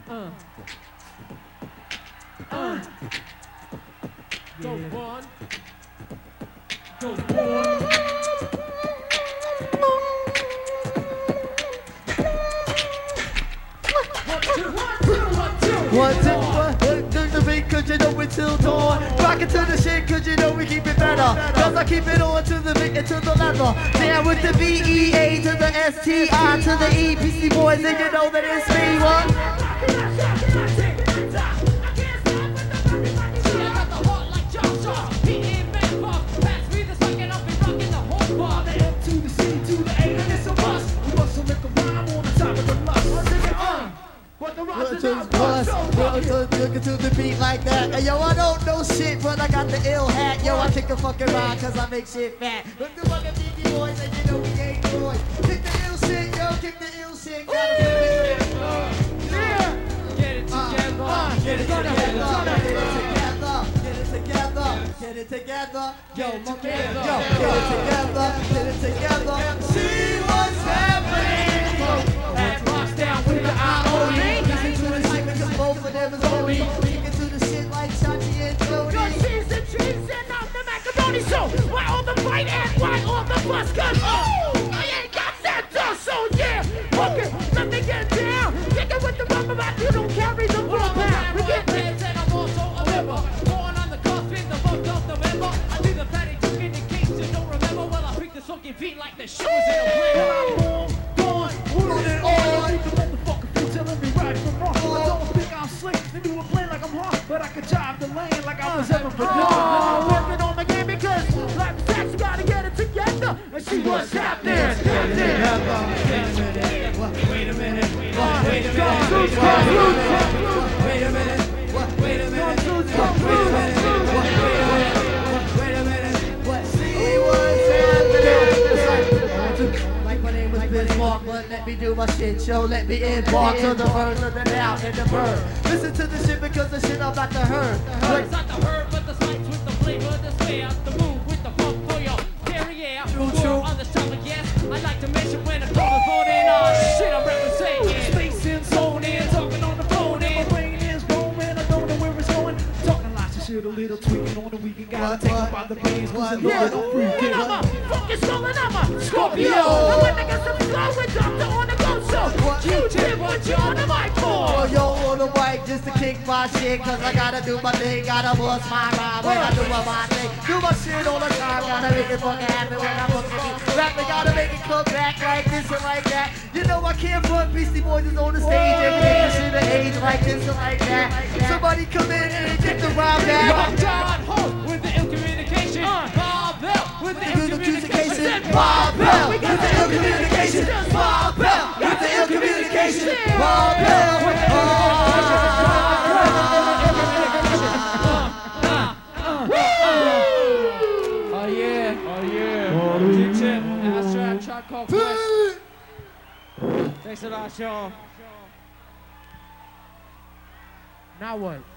Go one. Go one. One, two, the beat, cause you know we till dawn. Rock it to the shit, cause you know we keep it better. Cause I keep it on to the beat and to the leather. Down with the VEA to the STI to the EPC boys, and you know that it's me, what? Looking to the beat like that. Hey, yo, I don't know shit, but I got the ill hat. Yo, I kick a fucking ride cause I make shit fat. Look the fucking Beastie Boys and you know we ain't boys. Kick the ill shit, yo, kick the ill shit. Gotta Get it together. get it together. Get it together. Get it together. Yo, my man, yo, get it together. Get it together. See what's happening. And rocks down with the IOE. Both of them is holy. Kick to the shit like Chachi and Tony. Your cheese and trees and I'm the macaroni. So why all the fight and why all the fuss? Cause I ain't got that dust. So yeah, okay, let me get down. Kick it with the rubber back. You don't carry the raw pound. We get this and I'm also a member. Born on the cusp in the month of November. I do the fatty took in the case you don't remember. Well, I pick the funky beat like the shoes in a blender. Put it on. The motherfucker feel telling me right from wrong. I don't think I'm slick. They do a plan like I'm hard, but I could drive the lane like I was ever I'm working on my game because life is that you gotta get it together and see what's happening. Wait a minute. See what's happening. Like my name was Bismarck, but let me do my shit, yo. Let me embark to the birds of the now and the bird. Listen to the shit because the shit I'm about to hurt. It's not the herd, but the sights with the flavor, the spare, the move with the funk for your derriere. True. On the stomach, yes. I like to mention when the phone is phone in. Shit, I'm representing. Space in, zone in, talking on the phone, and my brain is roaming. I don't know where it's going. Talking lots of shit, a little tweaking on the weekend. Gotta take up by the brains, cause I know What? I don't freak it. I'm a focus soul and I'm a Scorpio. And when I get some flow with Doctor on the go, so you did what you on the mic for. Yo, on the mic just to kick my shit, cause I gotta do my thing, gotta bust my rhyme when I do my thing. Do my shit all the time, gotta make it fucking happen when I'm looking at it. Rapping, gotta make it come back like this and like that. You know I can't front, Beastie Boys is on the stage, everything should have aged like this and like that. Somebody come in and get the rhyme back. I'm John Hope with the ill communication. Bob Bell with the ill communication. Bob Bell with the ill communication. Bob Bell with the ill communication. Bob Bell with Oh yeah. G-Chip, Astra, Track Called Quest. Thanks a lot, y'all. Now what?